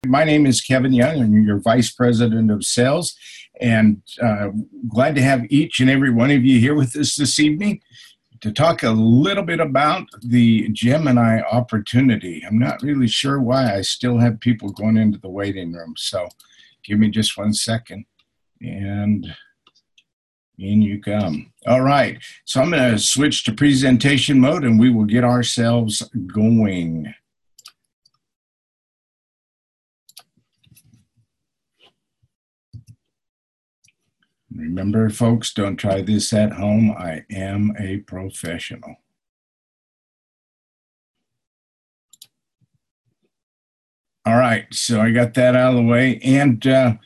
My name is Kevin Young, and your Vice President of Sales, and glad to have each and every one of you here with us this evening to talk a little bit about the Gemini opportunity. I'm not really sure why I still have people going into the waiting room, so give me just 1 second, and in you come. All right, so I'm going to switch to presentation mode, and we will get ourselves going. Remember, folks, don't try this at home. I am a professional. All right, so I got that out of the way. And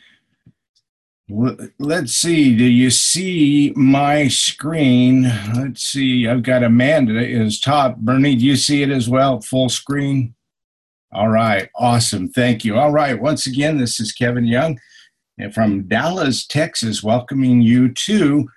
let's see, do you see my screen? Let's see, I've got Amanda is top. Bernie, do you see it as well, full screen? All right, awesome, thank you. All right, once again, this is Kevin Young from Dallas, Texas, welcoming you to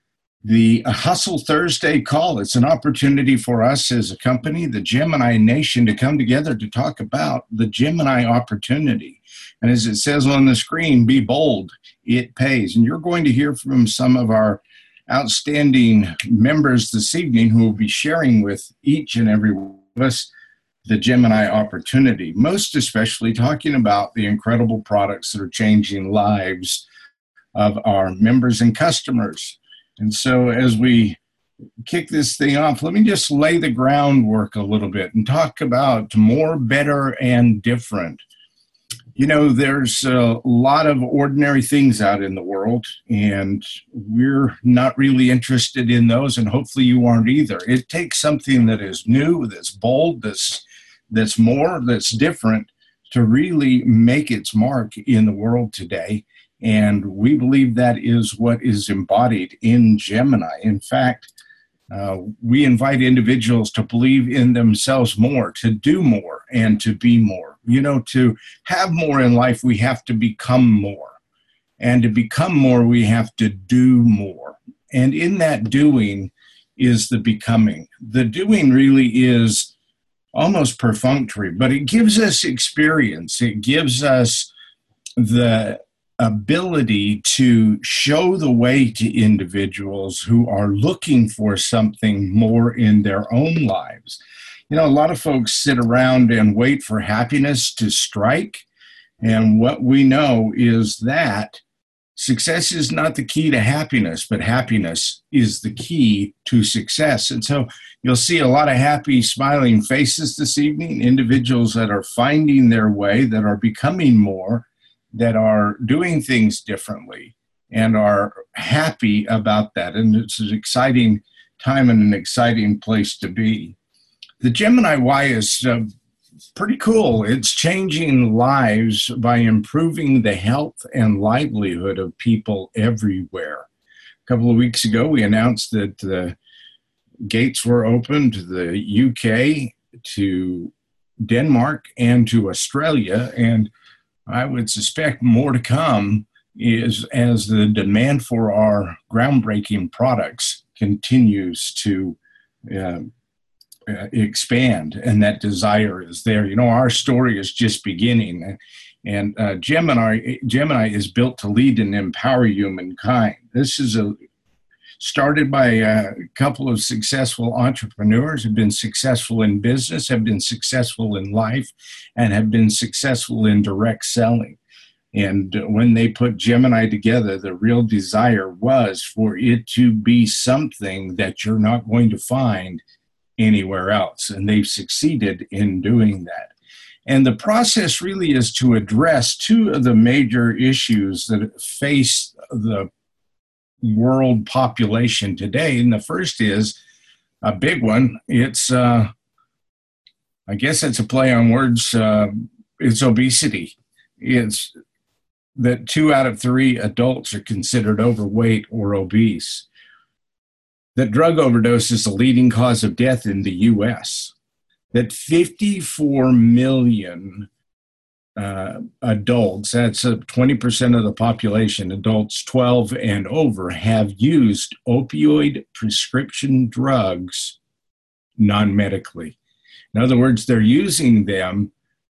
the Hustle Thursday call. It's an opportunity for us as a company, the Gemini Nation, to come together to talk about the Gemini opportunity. And as it says on the screen, be bold, it pays. And you're going to hear from some of our outstanding members this evening who will be sharing with each and every one of us the Gemini opportunity, most especially talking about the incredible products that are changing lives of our members and customers. And so as we kick this thing off, let me just lay the groundwork a little bit and talk about more, better, and different. You know, there's a lot of ordinary things out in the world, and we're not really interested in those, and hopefully you aren't either. It takes something that is new, that's bold, that's more, that's different to really make its mark in the world today. And we believe that is what is embodied in Gemini. In fact, we invite individuals to believe in themselves more, to do more, and to be more. You know, to have more in life, we have to become more. And to become more, we have to do more. And in that doing is the becoming. The doing really is almost perfunctory, but it gives us experience. It gives us the ability to show the way to individuals who are looking for something more in their own lives. You know, a lot of folks sit around and wait for happiness to strike. And what we know is that success is not the key to happiness, but happiness is the key to success. And so you'll see a lot of happy, smiling faces this evening, individuals that are finding their way, that are becoming more, that are doing things differently, and are happy about that. And it's an exciting time and an exciting place to be. The Gemini Y is pretty cool. It's changing lives by improving the health and livelihood of people everywhere. A couple of weeks ago, we announced that the gates were open to the UK, to Denmark, and to Australia. And I would suspect more to come is as the demand for our groundbreaking products continues to expand, and that desire is there. You know, our story is just beginning, and Gemini is built to lead and empower humankind. This is started by a couple of successful entrepreneurs, have been successful in business, have been successful in life, and have been successful in direct selling. And when they put Gemini together, the real desire was for it to be something that you're not going to find anywhere else. And they've succeeded in doing that. And the process really is to address two of the major issues that face the world population today. And the first is a big one. It's, I guess it's a play on words. It's obesity. It's that 2 out of 3 adults are considered overweight or obese. That drug overdose is the leading cause of death in the U.S. That 54 million adults, that's 20% of the population, adults 12 and over, have used opioid prescription drugs non-medically. In other words, they're using them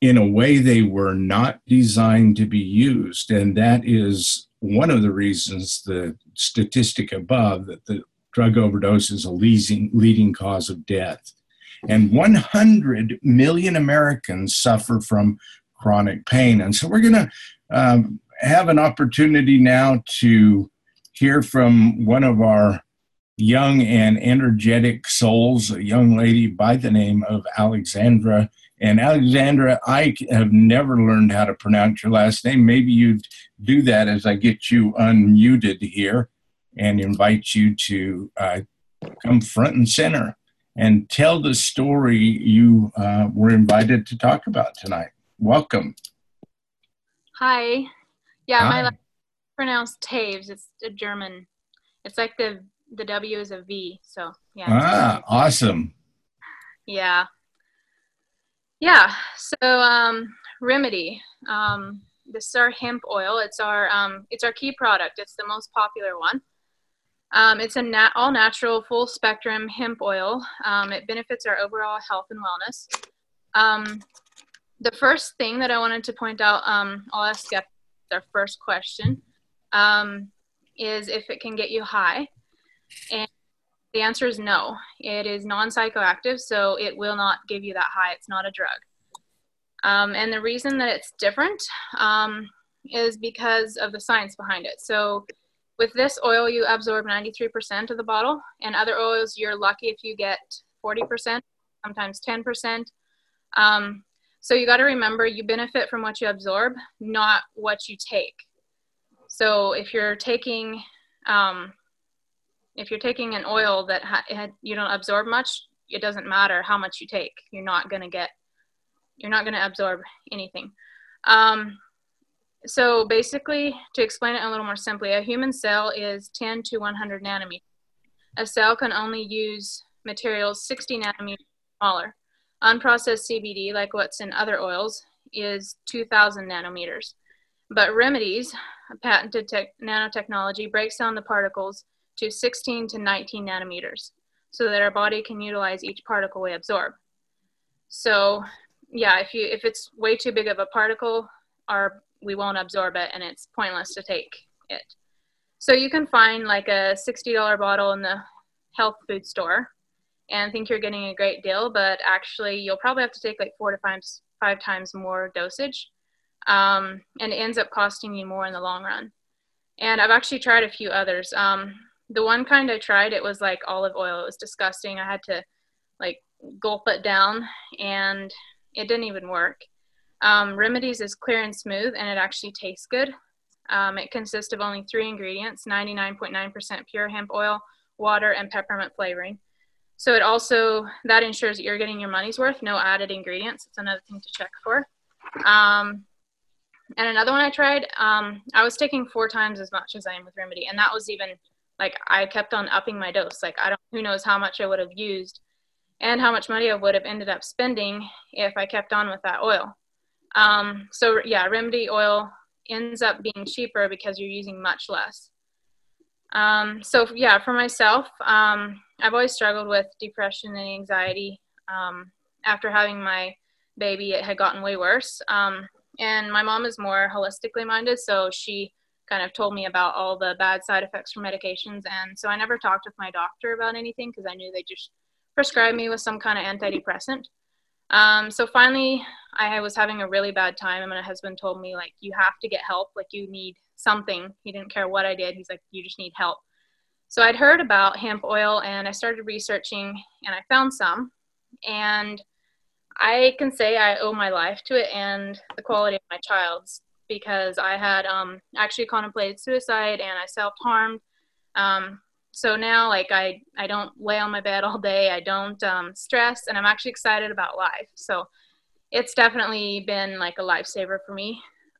in a way they were not designed to be used. And that is one of the reasons, the statistic above, that the drug overdose is a leading cause of death. And 100 million Americans suffer from chronic pain. And so we're going to have an opportunity now to hear from one of our young and energetic souls, a young lady by the name of Alexandra. And Alexandra, I have never learned how to pronounce your last name. Maybe you'd do that as I get you unmuted here and invite you to come front and center and tell the story you were invited to talk about tonight. Welcome. Hi. Yeah, Hi. my last name is pronounced Taves. It's a German. It's like the W is a V. So yeah. Awesome. Yeah. Yeah. So Remedy. This is our hemp oil. It's our key product. It's the most popular one. It's a all natural, full spectrum hemp oil. It benefits our overall health and wellness. The first thing that I wanted to point out, I'll ask our first question, is if it can get you high. And the answer is no. It is non-psychoactive, so it will not give you that high. It's not a drug. And the reason that it's different is because of the science behind it. So with this oil, you absorb 93% of the bottle, and other oils, you're lucky if you get 40%, sometimes 10%. So you got to remember, you benefit from what you absorb, not what you take. So if you're taking an oil that you don't absorb much, it doesn't matter how much you take. You're not going to absorb anything. So basically, to explain it a little more simply, a human cell is 10 to 100 nanometers. A cell can only use materials 60 nanometers smaller. Unprocessed CBD, like what's in other oils, is 2,000 nanometers. But Remedy's patented nanotechnology breaks down the particles to 16 to 19 nanometers so that our body can utilize each particle we absorb. So yeah, if it's way too big of a particle, we won't absorb it, and it's pointless to take it. So you can find like a $60 bottle in the health food store and think you're getting a great deal, but actually you'll probably have to take like 4 to 5 times more dosage, and it ends up costing you more in the long run. And I've actually tried a few others. The one kind I tried, it was like olive oil. It was disgusting. I had to like gulp it down, and it didn't even work. Remedy's is clear and smooth, and it actually tastes good. It consists of only 3 ingredients, 99.9% pure hemp oil, water, and peppermint flavoring. So that ensures that you're getting your money's worth, no added ingredients. It's another thing to check for. And another one I tried, I was taking 4 times as much as I am with Remedy, and that was even, like, I kept on upping my dose. Like, who knows how much I would have used and how much money I would have ended up spending if I kept on with that oil. So yeah, Remedy oil ends up being cheaper because you're using much less. So yeah, for myself, I've always struggled with depression and anxiety. After having my baby, it had gotten way worse. And my mom is more holistically minded, so she kind of told me about all the bad side effects from medications. And so I never talked with my doctor about anything because I knew they just prescribed me with some kind of antidepressant. So finally, I was having a really bad time, and my husband told me, like, you have to get help. Like, you need something. He didn't care what I did. He's like, you just need help. So I'd heard about hemp oil, and I started researching, and I found some. And I can say I owe my life to it and the quality of my child's, because I had actually contemplated suicide, and I self-harmed. So now, like, I don't lay on my bed all day. I don't stress, and I'm actually excited about life. So it's definitely been like a lifesaver for me.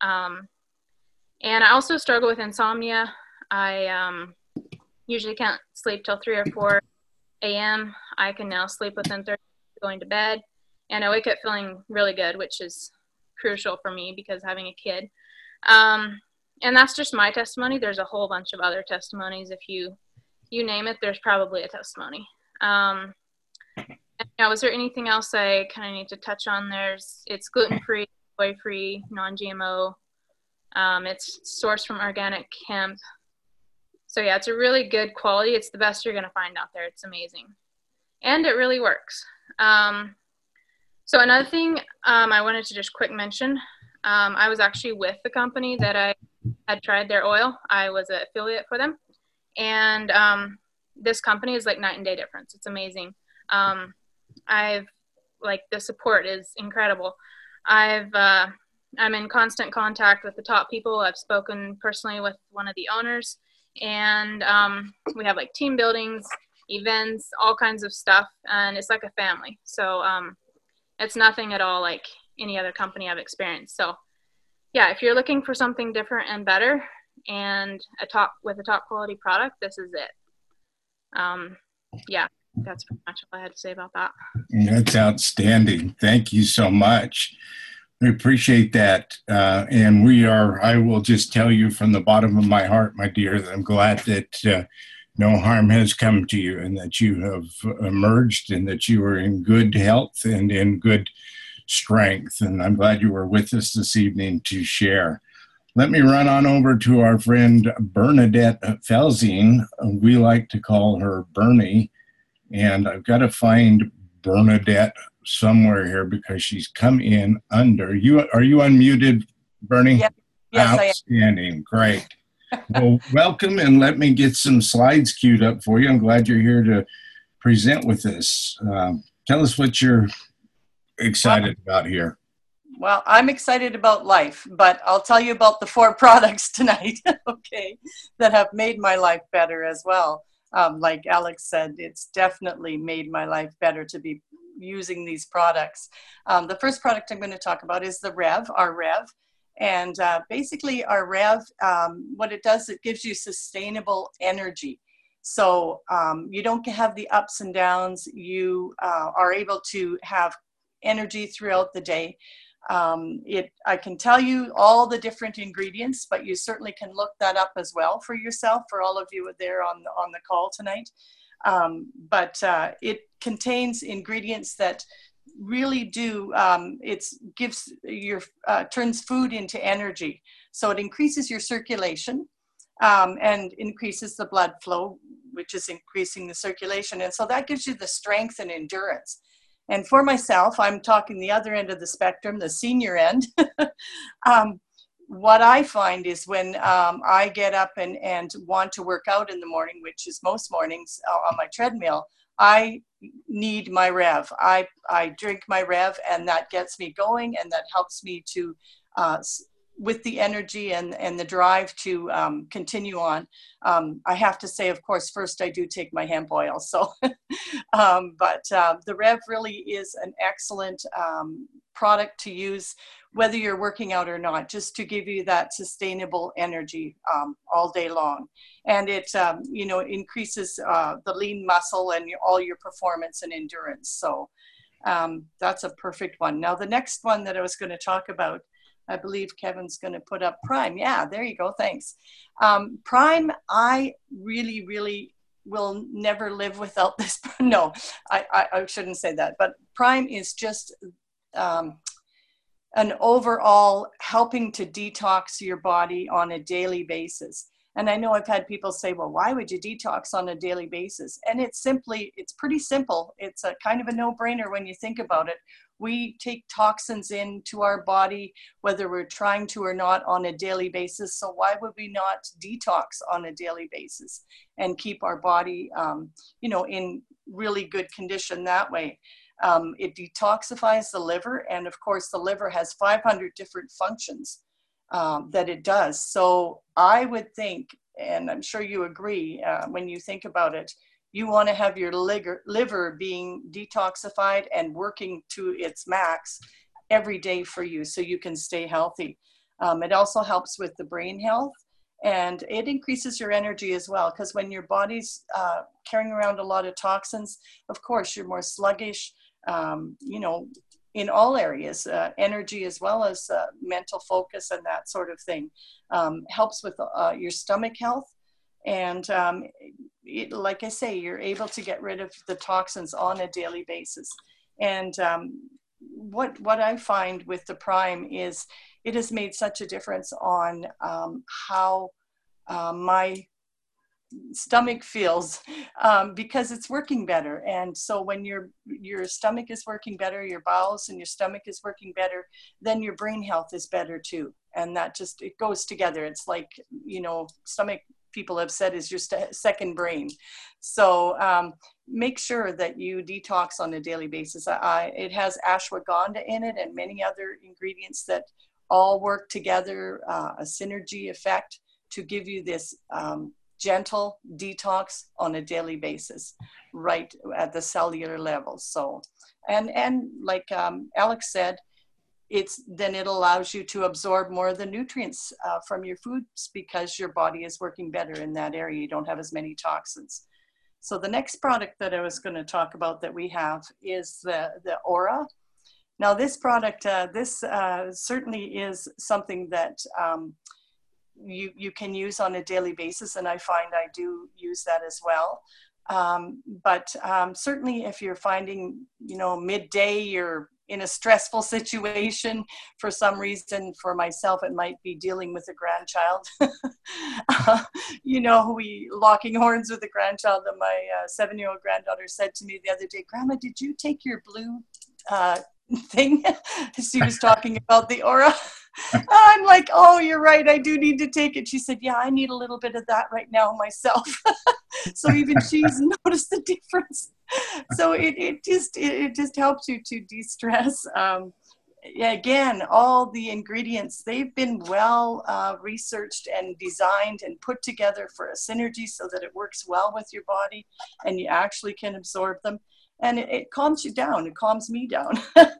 And I also struggle with insomnia. I usually can't sleep till 3 or 4 a.m. I can now sleep within 30 minutes of going to bed, and I wake up feeling really good, which is crucial for me because having a kid. And that's just my testimony. There's a whole bunch of other testimonies. If you name it, there's probably a testimony. Now, was there anything else I kind of need to touch on? It's gluten-free, soy-free, non-GMO. It's sourced from organic hemp. So yeah, it's a really good quality. It's the best you're going to find out there. It's amazing. And it really works. So another thing I wanted to just quick mention, I was actually with the company that I had tried their oil. I was an affiliate for them. And this company is like night and day difference. It's amazing. The support is incredible. I'm in constant contact with the top people. I've spoken personally with one of the owners, and we have like team buildings, events, all kinds of stuff, and it's like a family. So it's nothing at all like any other company I've experienced. So yeah, if you're looking for something different and better and a top quality product, this is it. Yeah, that's pretty much all I had to say about that. That's outstanding. Thank you so much. We appreciate that. And I will just tell you from the bottom of my heart, my dear, that I'm glad that no harm has come to you and that you have emerged and that you are in good health and in good strength. And I'm glad you were with us this evening to share. Let me run on over to our friend Bernadette Felsing. We like to call her Bernie. And I've got to find Bernadette somewhere here because she's come in under. Are you unmuted, Bernie? Yep. Yes, outstanding. Great. Well, welcome, and let me get some slides queued up for you. I'm glad you're here to present with us. Tell us what you're excited about here. Well, I'm excited about life, but I'll tell you about the 4 products tonight, okay, that have made my life better as well. Like Alex said, it's definitely made my life better to be using these products. The first product I'm going to talk about is the Rev, our Rev. And basically our Rev, what it does, it gives you sustainable energy. So you don't have the ups and downs. You are able to have energy throughout the day. I can tell you all the different ingredients, but you certainly can look that up as well for yourself, for all of you there on the call tonight. But it contains ingredients that really do, turns food into energy. So it increases your circulation and increases the blood flow, which is increasing the circulation. And so that gives you the strength and endurance. And for myself, I'm talking the other end of the spectrum, the senior end. What I find is when I get up and want to work out in the morning, which is most mornings on my treadmill, I need my Rev. I drink my Rev, and that gets me going, and that helps me to with the energy and the drive to continue on. I have to say, of course, first I do take my hemp oil. So, but the Rev really is an excellent product to use, whether you're working out or not, just to give you that sustainable energy all day long. And it, increases the lean muscle and all your performance and endurance. So that's a perfect one. Now, the next one that I was going to talk about, I believe Kevin's going to put up Prime. Yeah, there you go. Thanks. Prime, I really, really will never live without this. No, I shouldn't say that. But Prime is just an overall helping to detox your body on a daily basis. And I know I've had people say, well, why would you detox on a daily basis? And it's pretty simple. It's a kind of a no-brainer when you think about it. We take toxins into our body, whether we're trying to or not, on a daily basis. So why would we not detox on a daily basis and keep our body, in really good condition that way? It detoxifies the liver. And of course, the liver has 500 different functions that it does. So I would think, and I'm sure you agree, when you think about it, you want to have your liver being detoxified and working to its max every day for you so you can stay healthy. It also helps with the brain health, and it increases your energy as well, because when your body's carrying around a lot of toxins, of course, you're more sluggish, in all areas, energy as well as mental focus and that sort of thing. Helps with your stomach health. And like I say, you're able to get rid of the toxins on a daily basis. And what I find with the Prime is it has made such a difference on how my stomach feels, because it's working better. And so when your stomach is working better, your bowels and your stomach is working better, then your brain health is better too. And that just, it goes together. It's like, you know, stomach, people have said, is your second brain. So make sure that you detox on a daily basis. It has ashwagandha in it and many other ingredients that all work together, a synergy effect to give you this gentle detox on a daily basis, right at the cellular level. So, and like Alex said, it allows you to absorb more of the nutrients from your foods because your body is working better in that area. You don't have as many toxins. So the next product that I was going to talk about that we have is the Aura. Now this product, certainly is something that you can use on a daily basis, and I find I do use that as well. But certainly if you're finding, you know, midday you're in a stressful situation for some reason, for myself it might be dealing with a grandchild. You know, we locking horns with a grandchild, and my 7-year-old granddaughter said to me the other day, "Grandma, did you take your blue thing?" She was talking about the Aura. I'm like, "Oh, you're right, I do need to take it." She said, "Yeah, I need a little bit of that right now myself." So even she's noticed the difference. So it just helps you to de-stress. Again, all the ingredients, they've been well researched and designed and put together for a synergy so that it works well with your body and you actually can absorb them. And it calms you down. It calms me down.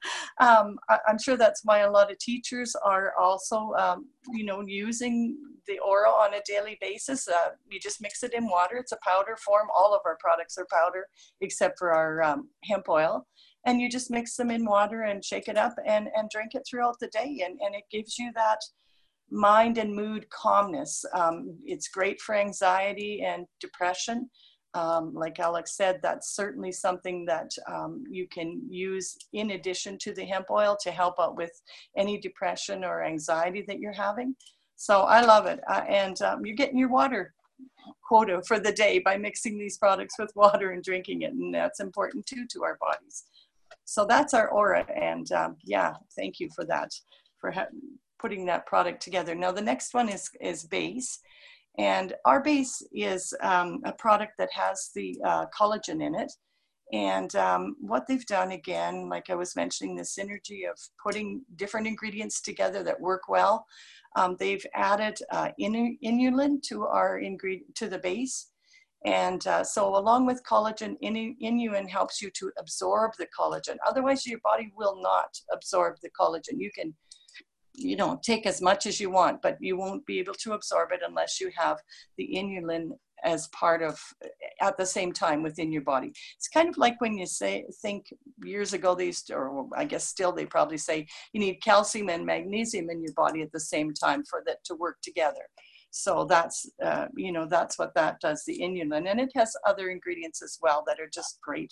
I'm sure that's why a lot of teachers are also, you know, using the Aura on a daily basis. You just mix it in water. It's a powder form. All of our products are powder, except for our hemp oil. And you just mix them in water and shake it up and drink it throughout the day. And it gives you that mind and mood calmness. It's great for anxiety and depression. Like Alex said, that's certainly something that you can use in addition to the hemp oil to help out with any depression or anxiety that you're having. So I love it. And you're getting your water quota for the day by mixing these products with water and drinking it. And that's important too to our bodies. So that's our Aura. And yeah, thank you for that, for putting that product together. Now the next one is Base. And our Base is a product that has the collagen in it. And what they've done, again, like I was mentioning, the synergy of putting different ingredients together that work well. They've added inulin to the base. And so along with collagen, inulin helps you to absorb the collagen. Otherwise, your body will not absorb the collagen. You can, you know, take as much as you want, but you won't be able to absorb it unless you have the inulin as part of, at the same time within your body. It's kind of like when you think years ago, they used to, or I guess still they probably say you need calcium and magnesium in your body at the same time for that to work together. So that's, you know, that's what that does, the inulin. And it has other ingredients as well that are just great.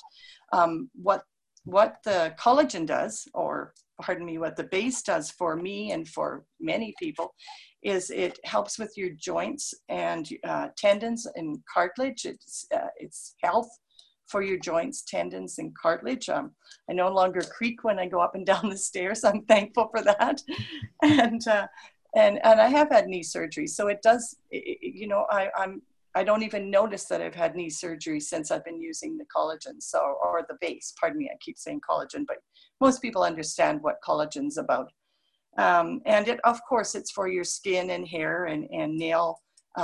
What the collagen does, or pardon me, what the base does for me and for many people is it helps with your joints and tendons and cartilage. It's health for your joints, tendons, and cartilage. I no longer creak when I go up and down the stairs. I'm thankful for that. And I have had knee surgery. So it does, you know, I don't even notice that I've had knee surgery since I've been using the collagen, so, or the base, pardon me, I keep saying collagen, but most people understand what collagen's about. And it, of course, it's for your skin and hair and nail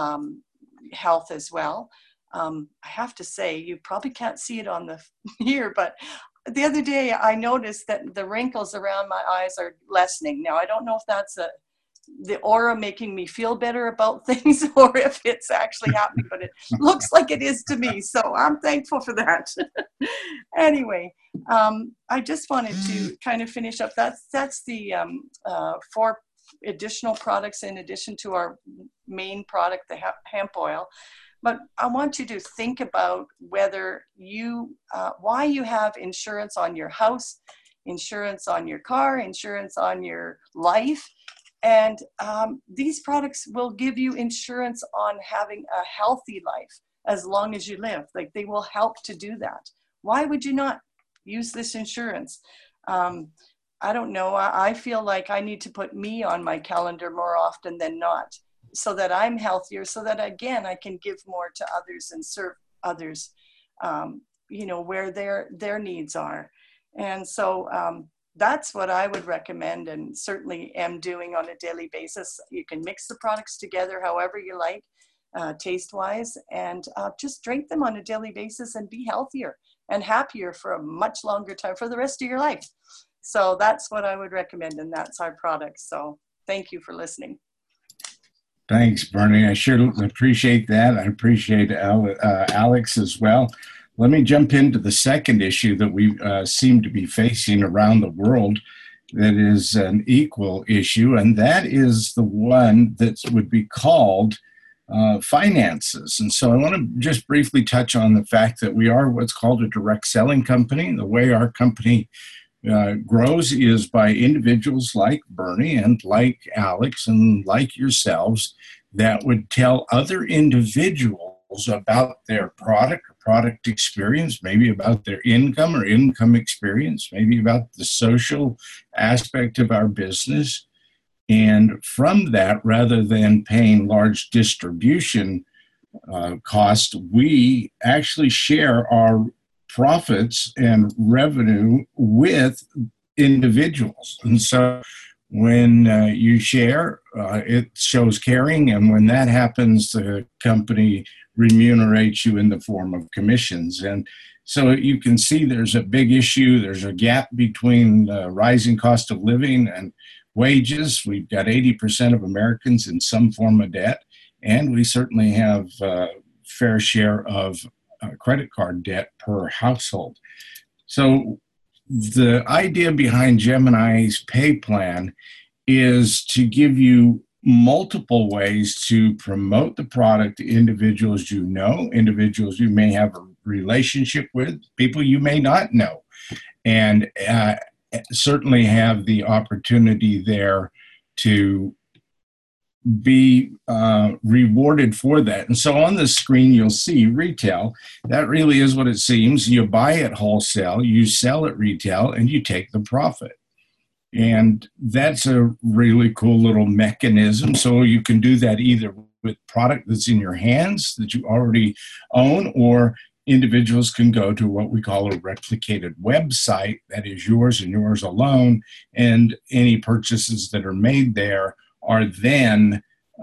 health as well. I have to say, you probably can't see it on the here, but the other day I noticed that the wrinkles around my eyes are lessening. Now, I don't know if that's the Aura making me feel better about things or if it's actually happening, but it looks like it is to me. So I'm thankful for that. Anyway, I just wanted to kind of finish up. That's the 4 additional products in addition to our main product, the hemp oil. But I want you to think about whether why you have insurance on your house, insurance on your car, insurance on your life. And these products will give you insurance on having a healthy life as long as you live. Like, they will help to do that. Why would you not use this insurance? I don't know. I feel like I need to put me on my calendar more often than not, so that I'm healthier, so that, again, I can give more to others and serve others, where their needs are. And so that's what I would recommend, and certainly am doing on a daily basis. You can mix the products together however you like, taste-wise, and just drink them on a daily basis and be healthier and happier for a much longer time, for the rest of your life. So that's what I would recommend, and that's our product. So thank you for listening. Thanks, Bernie. I sure appreciate that. I appreciate Alex as well. Let me jump into the second issue that we seem to be facing around the world that is an equal issue, and that is the one that would be called finances. And so I want to just briefly touch on the fact that we are what's called a direct selling company. The way our company grows is by individuals like Bernie and like Alex and like yourselves that would tell other individuals about their product or product experience, maybe about their income or income experience, maybe about the social aspect of our business. And from that, rather than paying large distribution costs, we actually share our profits and revenue with individuals. And so when you share, it shows caring. And when that happens, the company remunerates you in the form of commissions. And so you can see there's a big issue. There's a gap between the rising cost of living and wages. We've got 80% of Americans in some form of debt. And we certainly have a fair share of credit card debt per household. So the idea behind Gemini's pay plan is to give you multiple ways to promote the product to individuals you know, individuals you may have a relationship with, people you may not know, and certainly have the opportunity there to be rewarded for that. And so on the screen, you'll see retail. That really is what it seems. You buy at wholesale, you sell at retail, and you take the profit. And that's a really cool little mechanism. So you can do that either with product that's in your hands that you already own, or individuals can go to what we call a replicated website that is yours and yours alone. And any purchases that are made there are then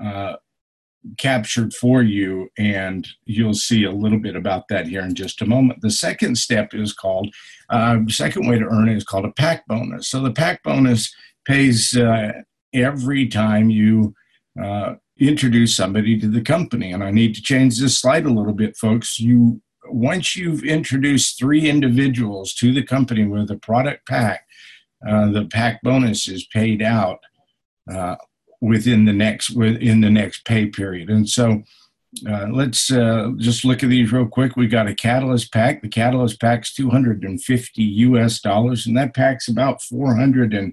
captured for you, and you'll see a little bit about that here in just a moment. The second step is called, second way to earn it is called a pack bonus. So the pack bonus pays every time you introduce somebody to the company. And I need to change this slide a little bit, folks. Once you've introduced 3 individuals to the company with a product pack, the pack bonus is paid out within the next pay period. And so let's just look at these real quick. We got a Catalyst pack. The Catalyst pack's $250, and that pack's about $450,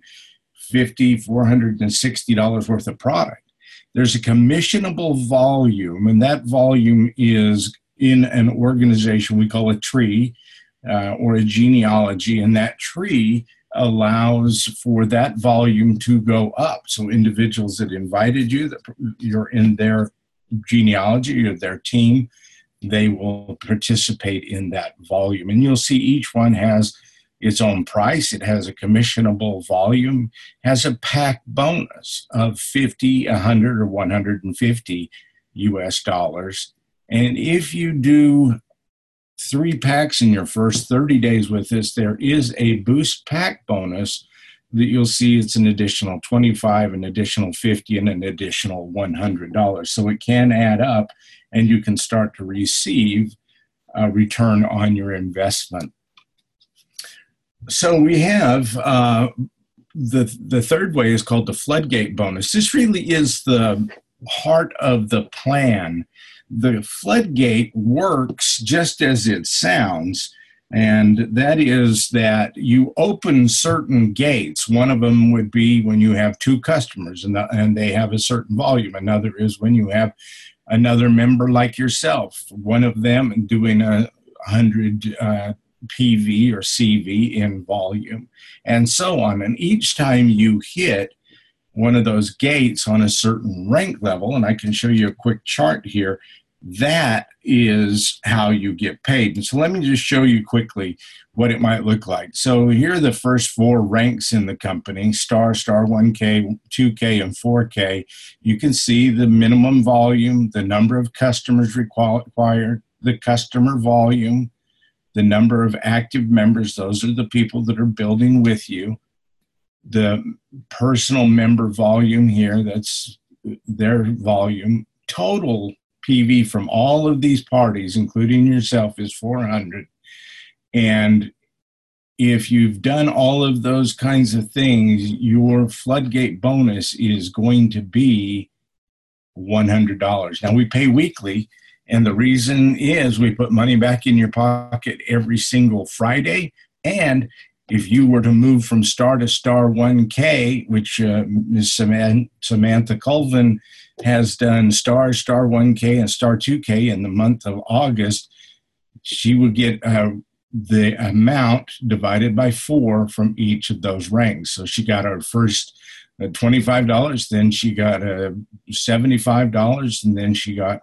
$460 worth of product. There's a commissionable volume, and that volume is in an organization we call a tree or a genealogy, and that tree allows for that volume to go up. So individuals that invited you, that you're in their genealogy or their team, they will participate in that volume. And you'll see each one has its own price. It has a commissionable volume, has a pack bonus of $50, $100, or $150 US. And if you do 3 packs in your first 30 days with this, there is a boost pack bonus that you'll see. It's an additional $25, an additional $50, and an additional $100. So it can add up, and you can start to receive a return on your investment. So we have the third way is called the floodgate bonus. This really is the heart of the plan. The floodgate works just as it sounds, and that is that you open certain gates. One of them would be when you have two customers and they have a certain volume. Another is when you have another member like yourself, one of them doing 100 PV or CV in volume, and so on. And each time you hit one of those gates on a certain rank level, and I can show you a quick chart here, that is how you get paid. And so let me just show you quickly what it might look like. So here are the first 4 ranks in the company: star, star 1K, 2K, and 4K. You can see the minimum volume, the number of customers required, the customer volume, the number of active members. Those are the people that are building with you. The personal member volume here, that's their volume. Total PV from all of these parties, including yourself, is 400. And if you've done all of those kinds of things, your floodgate bonus is going to be $100. Now, we pay weekly, and the reason is we put money back in your pocket every single Friday. And if you were to move from star to star 1K, which Ms. Samantha Colvin has done star 1K, and star 2K in the month of August, she would get the amount divided by 4 from each of those ranks. So she got her first $25, then she got $75, and then she got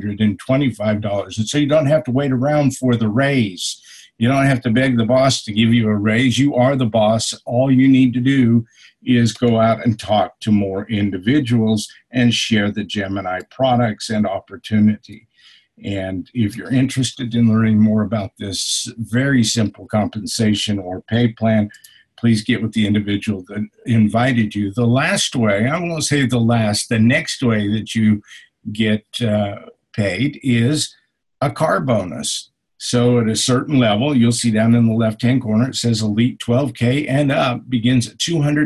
$125. And so you don't have to wait around for the raise. You don't have to beg the boss to give you a raise. You are the boss. All you need to do is go out and talk to more individuals and share the Gemini products and opportunity. And if you're interested in learning more about this very simple compensation or pay plan, please get with the individual that invited you. The last way, I won't say the last, the next way that you get paid is a car bonus. So at a certain level, you'll see down in the left-hand corner, it says Elite 12K and up begins at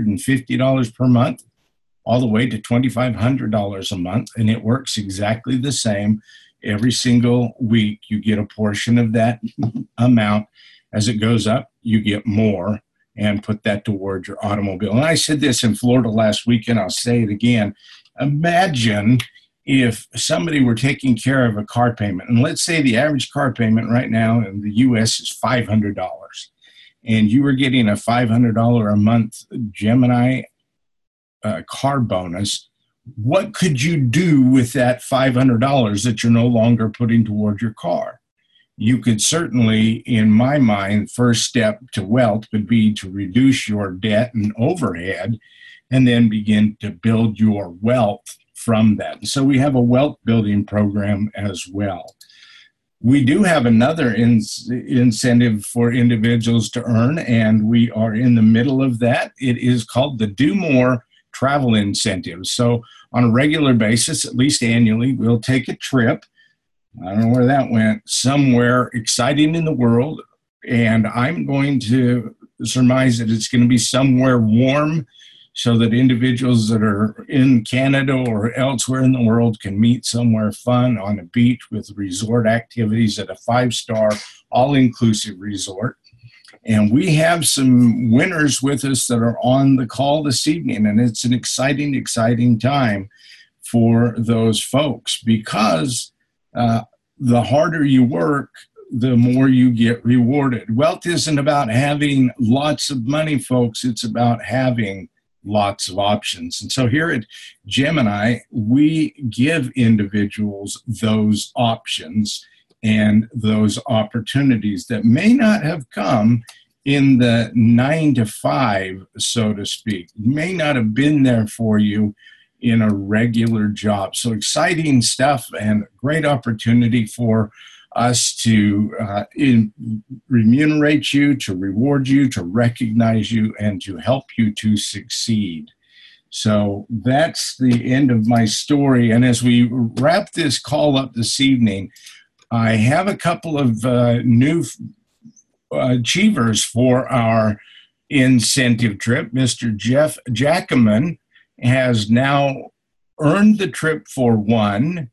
$250 per month, all the way to $2,500 a month. And it works exactly the same. Every single week, you get a portion of that amount. As it goes up, you get more and put that towards your automobile. And I said this in Florida last week, and I'll say it again. Imagine if somebody were taking care of a car payment, and let's say the average car payment right now in the U.S. is $500, and you were getting a $500 a month Gemini car bonus. What could you do with that $500 that you're no longer putting toward your car? You could certainly, in my mind, first step to wealth would be to reduce your debt and overhead, and then begin to build your wealth from that. So we have a wealth building program as well. We do have another incentive for individuals to earn, and we are in the middle of that. It is called the Do More Travel Incentive. So on a regular basis, at least annually, we'll take a trip. I don't know where that went, somewhere exciting in the world. And I'm going to surmise that it's going to be somewhere warm, so that individuals that are in Canada or elsewhere in the world can meet somewhere fun on a beach with resort activities at a 5-star all-inclusive resort. And we have some winners with us that are on the call this evening, and it's an exciting, exciting time for those folks, because the harder you work, the more you get rewarded. Wealth isn't about having lots of money, folks. It's about having lots of options. And so here at Gemini, we give individuals those options and those opportunities that may not have come in the 9 to 5, so to speak, may not have been there for you in a regular job. So exciting stuff and great opportunity for us to remunerate you, to reward you, to recognize you, and to help you to succeed. So that's the end of my story. And as we wrap this call up this evening, I have a couple of new achievers for our incentive trip. Mr. Jeff Jackaman has now earned the trip for one,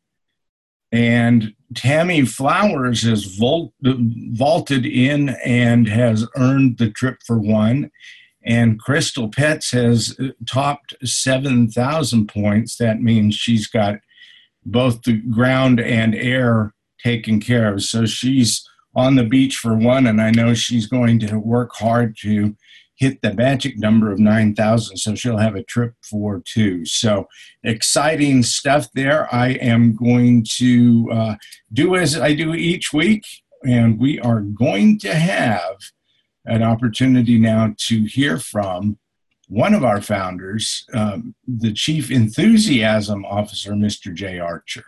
and Tammy Flowers has vaulted in and has earned the trip for one. And Crystal Petz has topped 7,000 points. That means she's got both the ground and air taken care of. So she's on the beach for one, and I know she's going to work hard to hit the magic number of 9,000, so she'll have a trip for two. So exciting stuff there. I am going to do as I do each week, and we are going to have an opportunity now to hear from one of our founders, the Chief Enthusiasm Officer, Mr. Jay Archer.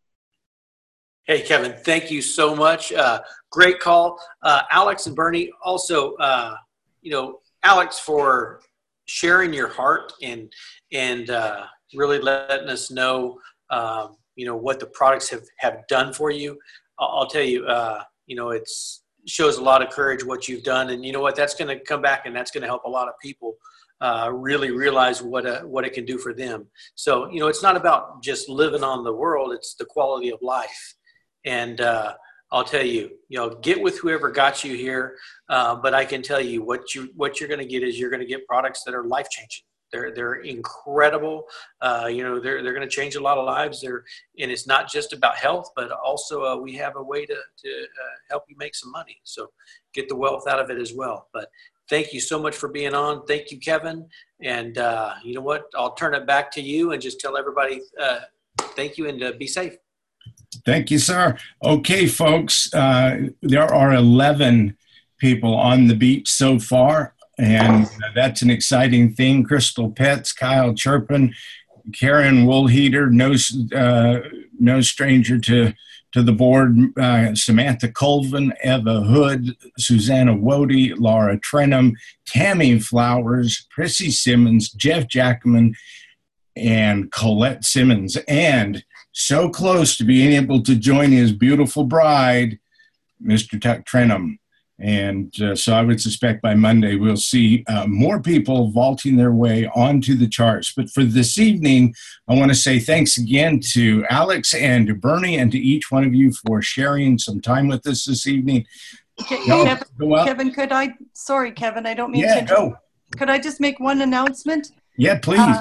Hey, Kevin, thank you so much. Great call. Alex and Bernie, also, Alex, for sharing your heart and really letting us know, what the products have done for you. I'll tell you, it's shows a lot of courage what you've done, and you know what, that's going to come back and that's going to help a lot of people really realize what it can do for them. So, it's not about just living on the world, it's the quality of life. And I'll tell you, get with whoever got you here, but I can tell you what you're going to get is you're going to get products that are life-changing. They're incredible. They're going to change a lot of lives. And it's not just about health, but also we have a way to help you make some money. So get the wealth out of it as well. But thank you so much for being on. Thank you, Kevin. And you know what? I'll turn it back to you and just tell everybody thank you and be safe. Thank you, sir. Okay, folks, there are 11 people on the beach so far, and that's an exciting thing. Crystal Petz, Kyle Chirpin, Karen Woolheater, no stranger to the board, Samantha Colvin, Eva Hood, Susanna Wody, Laura Trenham, Tammy Flowers, Prissy Simmons, Jeff Jackman, and Colette Simmons. And so close to being able to join his beautiful bride, Mr. Tuck Trenham. And so I would suspect by Monday we'll see more people vaulting their way onto the charts. But for this evening, I want to say thanks again to Alex and to Bernie and to each one of you for sharing some time with us this evening. Kevin, Kevin, I don't mean to. Go. Could I just make one announcement? Yeah, please.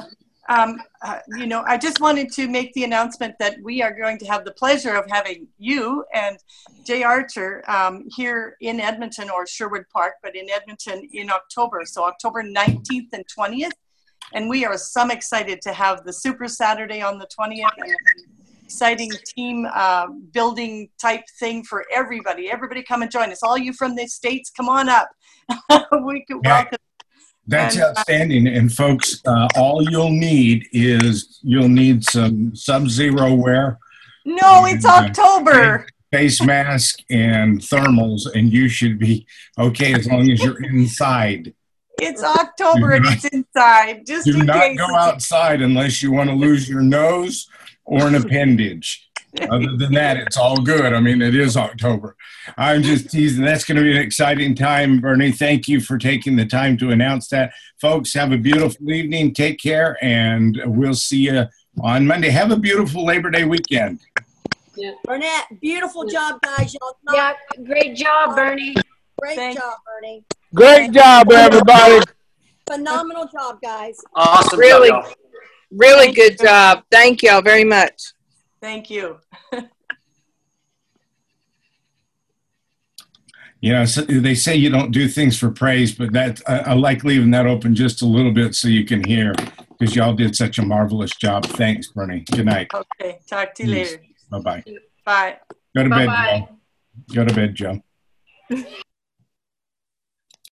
I just wanted to make the announcement that we are going to have the pleasure of having you and Jay Archer here in Edmonton, or Sherwood Park, but in Edmonton in October. So October 19th and 20th. And we are some excited to have the Super Saturday on the 20th, and an exciting team building type thing for everybody. Everybody come and join us. All you from the States, come on up. We could welcome. That's outstanding. And folks, all you'll need is some Sub-Zero wear. No, it's October. Face mask and thermals, and you should be okay as long as you're inside. It's October and it's inside. Just do not go outside unless you want to lose your nose or an appendage. Other than that, it's all good. I mean, it is October. I'm just teasing. That's going to be an exciting time, Bernie. Thank you for taking the time to announce that. Folks, have a beautiful evening. Take care, and we'll see you on Monday. Have a beautiful Labor Day weekend. Yeah. Burnett, beautiful job, guys. Yeah, great job, Bernie. Great job, Bernie. Great job, everybody. Phenomenal job, guys. Awesome. Really, job, y'all. really good job. Thank y'all very much. Thank you. So they say you don't do things for praise, but I like leaving that open just a little bit so you can hear, because y'all did such a marvelous job. Thanks, Bernie. Good night. Okay. Talk to you later. Bye-bye. Bye. Go to bed, Bye-bye. Joe. Go to bed, Joe.